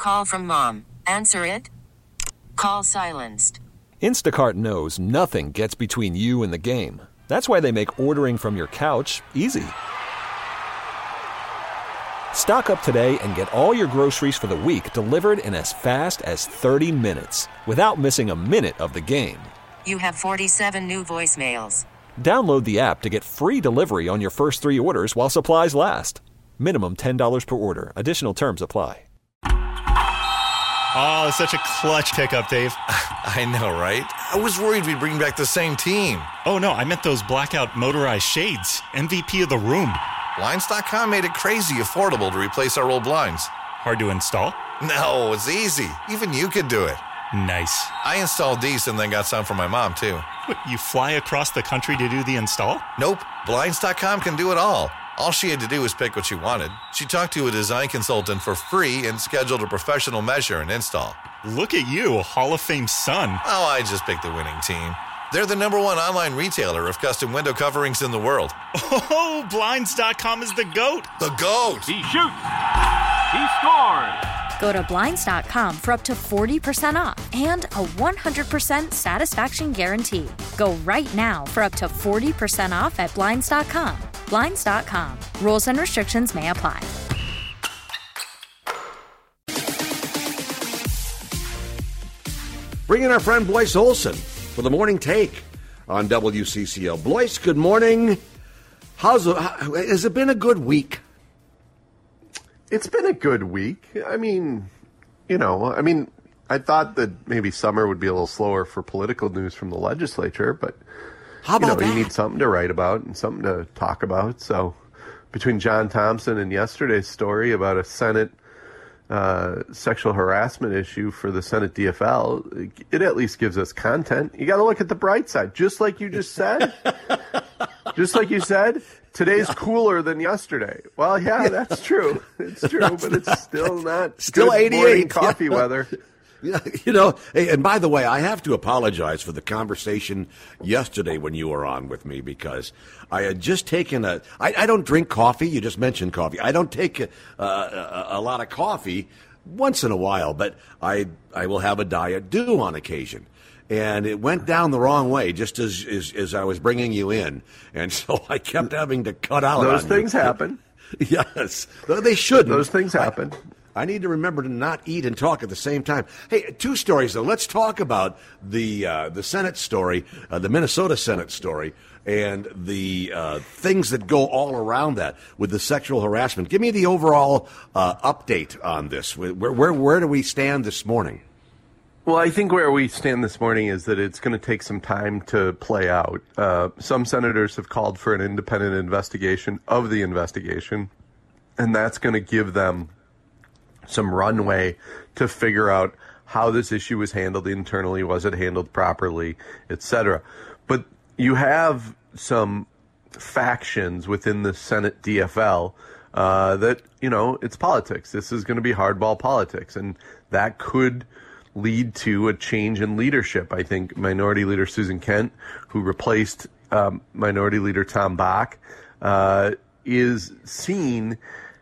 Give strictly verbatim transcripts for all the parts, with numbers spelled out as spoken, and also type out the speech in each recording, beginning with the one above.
call from mom. Answer it. Call silenced. Instacart knows nothing gets between you and the game. That's why they make ordering from your couch easy. Stock up today and get all your groceries for the week delivered in as fast as thirty minutes without missing a minute of the game. You have forty-seven new voicemails. Download the app to get free delivery on your first three orders while supplies last. Minimum ten dollars per order. Additional terms apply. Oh, such a clutch pickup, Dave. I know, right? I was worried we'd bring back the same team. Oh, no, I meant those blackout motorized shades. M V P of the room. Blinds dot com made it crazy affordable to replace our old blinds. Hard to install? No, it's easy. Even you could do it. Nice. I installed these and then got some for my mom, too. What, you fly across the country to do the install? Nope. Blinds dot com can do it all. All she had to do was pick what she wanted. She talked to a design consultant for free and scheduled a professional measure and install. Look at you, Hall of Fame son. Oh, I just picked the winning team. They're the number one online retailer of custom window coverings in the world. Oh, Blinds dot com is the GOAT. The GOAT. He shoots. He scores. Go to Blinds dot com for up to forty percent off and a one hundred percent satisfaction guarantee. Go right now for up to forty percent off at Blinds dot com. Blinds dot com. Rules and restrictions may apply. Bring in our friend Blois Olson for the morning take on W C C O. Blois, good morning. How's how, has it been a good week? It's been a good week. I mean, you know, I mean, I thought that maybe summer would be a little slower for political news from the legislature, but how about you know, that? You need something to write about and something to talk about. So between John Thompson and yesterday's story about a Senate uh, sexual harassment issue for the Senate D F L, it at least gives us content. You got to look at the bright side, just like you just said. Just like you said, today's cooler than yesterday. Well, yeah, that's true. It's true, but it's still not still good eighty-eight morning coffee yeah. weather. Yeah, you know, hey, and by the way, I have to apologize for the conversation yesterday when you were on with me because I had just taken a. I, I don't drink coffee. You just mentioned coffee. I don't take a, a, a lot of coffee once in a while, but I I will have a Diet Dew on occasion. And it went down the wrong way just as, as as I was bringing you in. And so I kept having to cut out. Those on things you. happen. Yes. They shouldn't. Those things happen. I, I need to remember to not eat and talk at the same time. Hey, two stories, though. Let's talk about the uh, the Senate story, uh, the Minnesota Senate story, and the uh, things that go all around that with the sexual harassment. Give me the overall uh, update on this. Where, where, where do we stand this morning? Well, I think where we stand this morning is that it's going to take some time to play out. Uh, some senators have called for an independent investigation of the investigation, and that's going to give them some runway to figure out how this issue was handled internally, was it handled properly, et cetera. But you have some factions within the Senate D F L uh, that, you know, it's politics. This is going to be hardball politics, and that could lead to a change in leadership. I think Minority Leader Susan Kent, who replaced um, Minority Leader Tom Bach, uh, is seen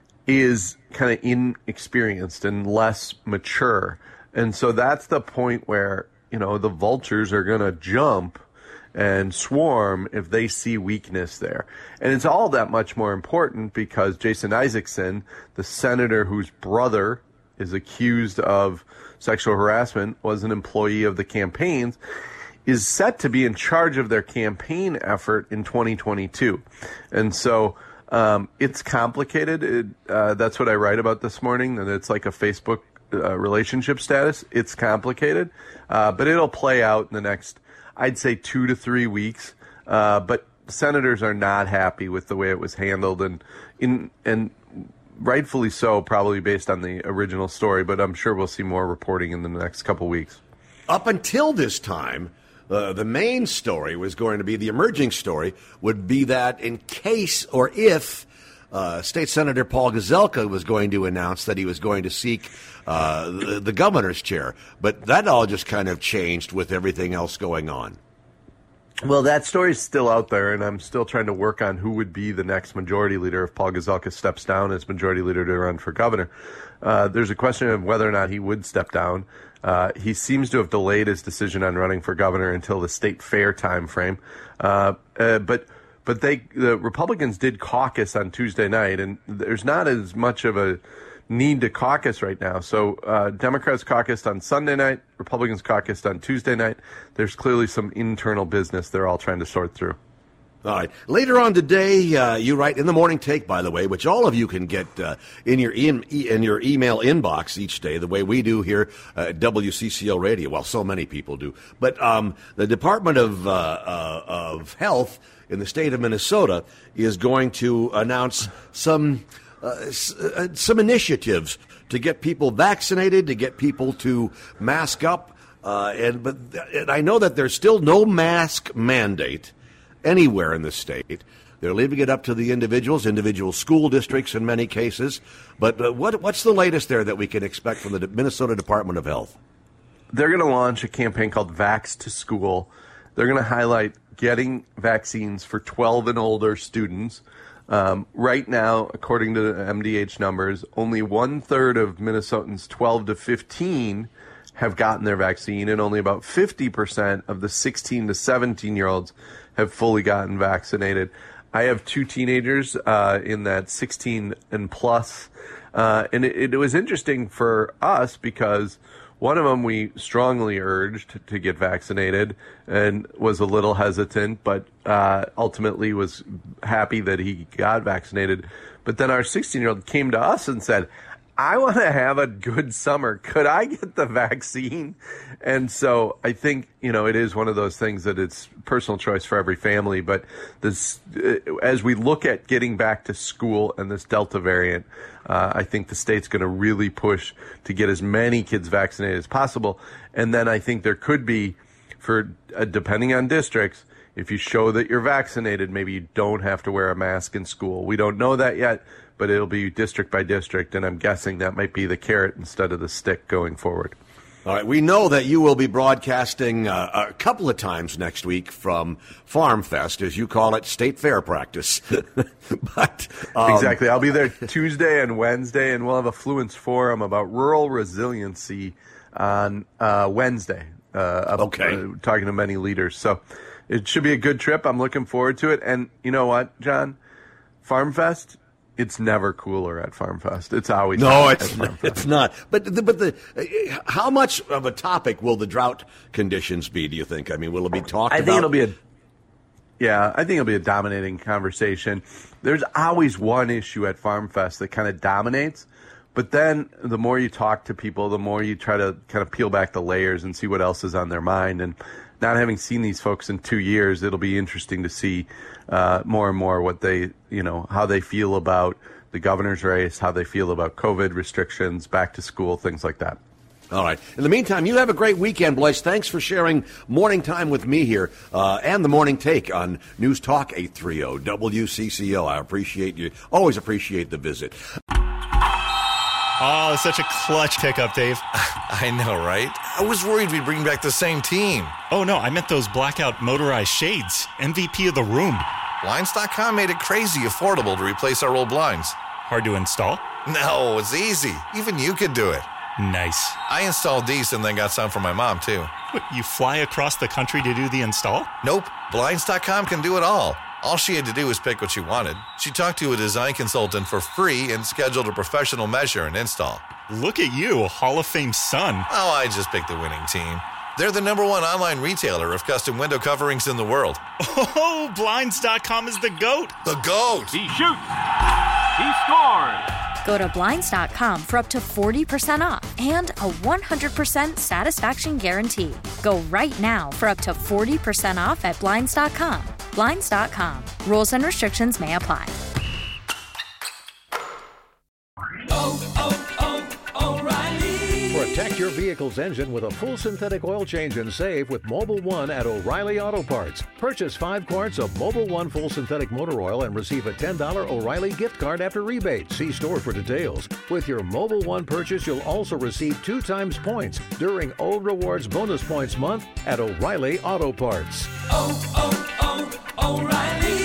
is kind of inexperienced and less mature. And so that's the point where, you know, the vultures are going to jump and swarm if they see weakness there. And it's all that much more important because Jason Isaacson, the senator whose brother is accused of sexual harassment, was an employee of the campaigns, is set to be in charge of their campaign effort in twenty twenty-two. And so um, it's complicated. It, uh, that's what I write about this morning, that it's like a Facebook uh, relationship status. It's complicated, uh, but it'll play out in the next, I'd say, two to three weeks. Uh, but senators are not happy with the way it was handled, and in and rightfully so, probably based on the original story, but I'm sure we'll see more reporting in the next couple weeks. Up until this time, uh, the main story was going to be, the emerging story would be that in case or if uh, State Senator Paul Gazelka was going to announce that he was going to seek uh, the, the governor's chair. But that all just kind of changed with everything else going on. Well, that story's still out there, and I'm still trying to work on who would be the next majority leader if Paul Gazelka steps down as majority leader to run for governor. Uh, there's a question of whether or not he would step down. Uh, he seems to have delayed his decision on running for governor until the state fair time frame. Uh, uh, but but they the Republicans did caucus on Tuesday night, and there's not as much of a need to caucus right now. So uh, Democrats caucused on Sunday night, Republicans caucused on Tuesday night. There's clearly some internal business they're all trying to sort through. All right. Later on today, uh, you write in the morning take, by the way, which all of you can get uh, in your in, in your email inbox each day, the way we do here at W C C O Radio. Well, so many people do. But um, the Department of uh, uh, of Health in the state of Minnesota is going to announce some uh, some initiatives to get people vaccinated, to get people to mask up, uh, and but and I know that there's still no mask mandate anywhere in the state. They're leaving it up to the individuals, individual school districts in many cases. But uh, what, what's the latest there that we can expect from the Minnesota Department of Health? They're going to launch a campaign called Vax to School. They're going to highlight getting vaccines for twelve and older students. Um, right now, according to the M D H numbers, only one-third of Minnesotans twelve to fifteen have gotten their vaccine, and only about fifty percent of the sixteen to seventeen-year-olds have fully gotten vaccinated. I have two teenagers uh, in that sixteen and plus, uh, and it, it was interesting for us because one of them we strongly urged to get vaccinated and was a little hesitant, but uh, ultimately was happy that he got vaccinated. But then our sixteen-year-old came to us and said, I want to have a good summer. Could I get the vaccine? And so I think, you know, it is one of those things that it's personal choice for every family. But this, as we look at getting back to school and this Delta variant, uh, I think the state's going to really push to get as many kids vaccinated as possible. And then I think there could be, for uh, depending on districts, if you show that you're vaccinated, maybe you don't have to wear a mask in school. We don't know that yet, but it'll be district by district, and I'm guessing that might be the carrot instead of the stick going forward. All right, we know that you will be broadcasting uh, a couple of times next week from Farm Fest, as you call it, state fair practice. but um, Exactly. I'll be there Tuesday and Wednesday, and we'll have a Fluence Forum about rural resiliency on uh, Wednesday. Uh, okay. Uh, talking to many leaders. So it should be a good trip. I'm looking forward to it. And you know what, John? Farm Fest, it's never cooler at Farm Fest. It's always no, it's not, it's not. But the, but the uh, how much of a topic will the drought conditions be? Do you think? I mean, will it be talked I about? think it'll be a yeah. I think it'll be a dominating conversation. There's always one issue at Farm Fest that kind of dominates, but then the more you talk to people, the more you try to kind of peel back the layers and see what else is on their mind. And not having seen these folks in two years, it'll be interesting to see uh, more and more what they, you know, how they feel about the governor's race, how they feel about COVID restrictions, back to school, things like that. All right. In the meantime, you have a great weekend, Blaise. Thanks for sharing morning time with me here uh, and the morning take on News Talk eight thirty W C C O. I appreciate you. Always appreciate the visit. Oh, such a clutch pickup, Dave. I know, right? I was worried we'd bring back the same team. Oh, no, I meant those blackout motorized shades. M V P of the room. Blinds dot com made it crazy affordable to replace our old blinds. Hard to install? No, it's easy. Even you could do it. Nice. I installed these and then got some for my mom, too. What, you fly across the country to do the install? Nope. Blinds dot com can do it all. All she had to do was pick what she wanted. She talked to a design consultant for free and scheduled a professional measure and install. Look at you, Hall of Fame son. Oh, I just picked the winning team. They're the number one online retailer of custom window coverings in the world. Oh, Blinds dot com is the GOAT. The GOAT! He shoots. He scores. Go to Blinds dot com for up to forty percent off and a one hundred percent satisfaction guarantee. Go right now for up to forty percent off at Blinds dot com. Blinds dot com. Rules and restrictions may apply. Oh, oh, oh, O'Reilly. Protect your vehicle's engine with a full synthetic oil change and save with Mobil one at O'Reilly Auto Parts. Purchase five quarts of Mobil one full synthetic motor oil and receive a ten dollars O'Reilly gift card after rebate. See store for details. With your Mobil one purchase, you'll also receive two times points during Old Rewards Bonus Points Month at O'Reilly Auto Parts. Oh, oh, oh, O'Reilly.